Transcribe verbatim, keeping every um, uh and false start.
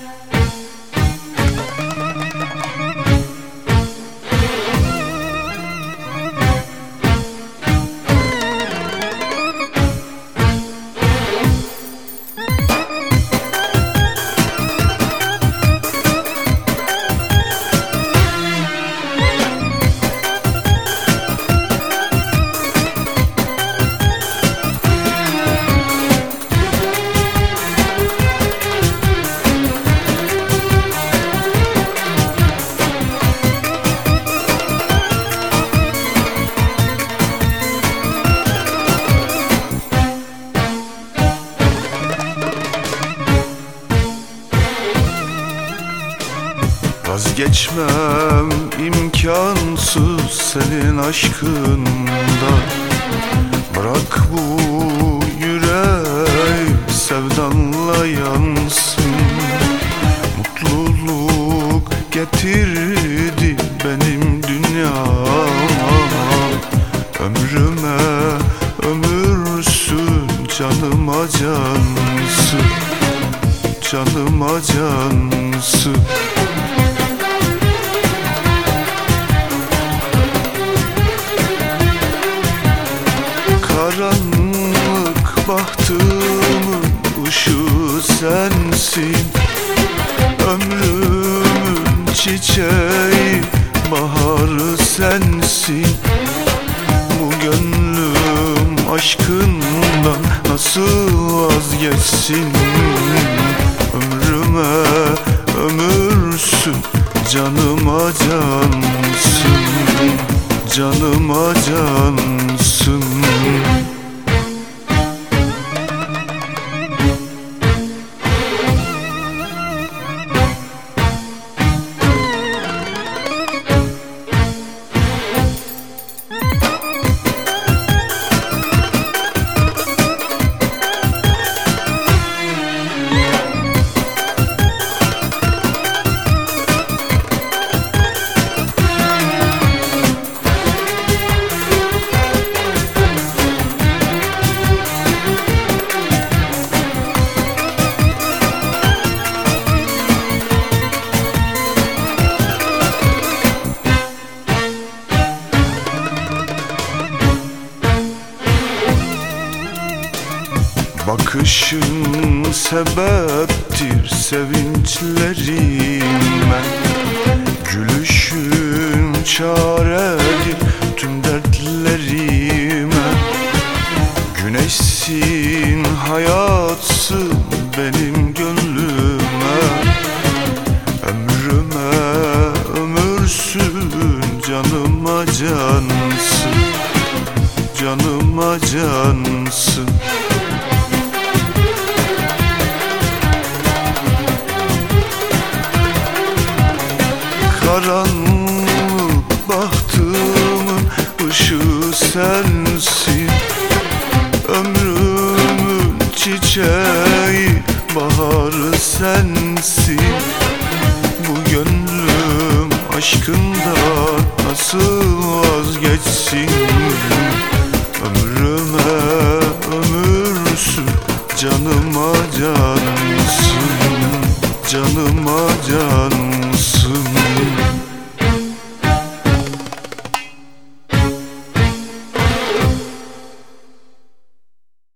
Vazgeçmem imkansız senin aşkından. Bırak bu yüreğim sevdanla yansın. Mutluluk getirdi benim dünyama. Ömrüme ömürsün, canıma cansın, canıma cansın. Karanlık bahtımın ışığı sensin. Ömrümün çiçeği, baharı sensin. Bu gönlüm aşkından nasıl vazgeçsin? Ömrüme ömürsün, canıma cansın, canıma cansın. Bakışın sebeptir sevinçlerime. Gülüşün çaredir tüm dertlerime. Güneşsin, hayatsın benim gönlüme. Ömrüme ömürsün, canıma cansın, canıma cansın. Karanlık bahtımın ışığı sensin. Ömrümün çiçeği, baharı sensin. Bu gönlüm aşkından nasıl vazgeçsin? Ömrüme ömürsün, canıma cansın, canıma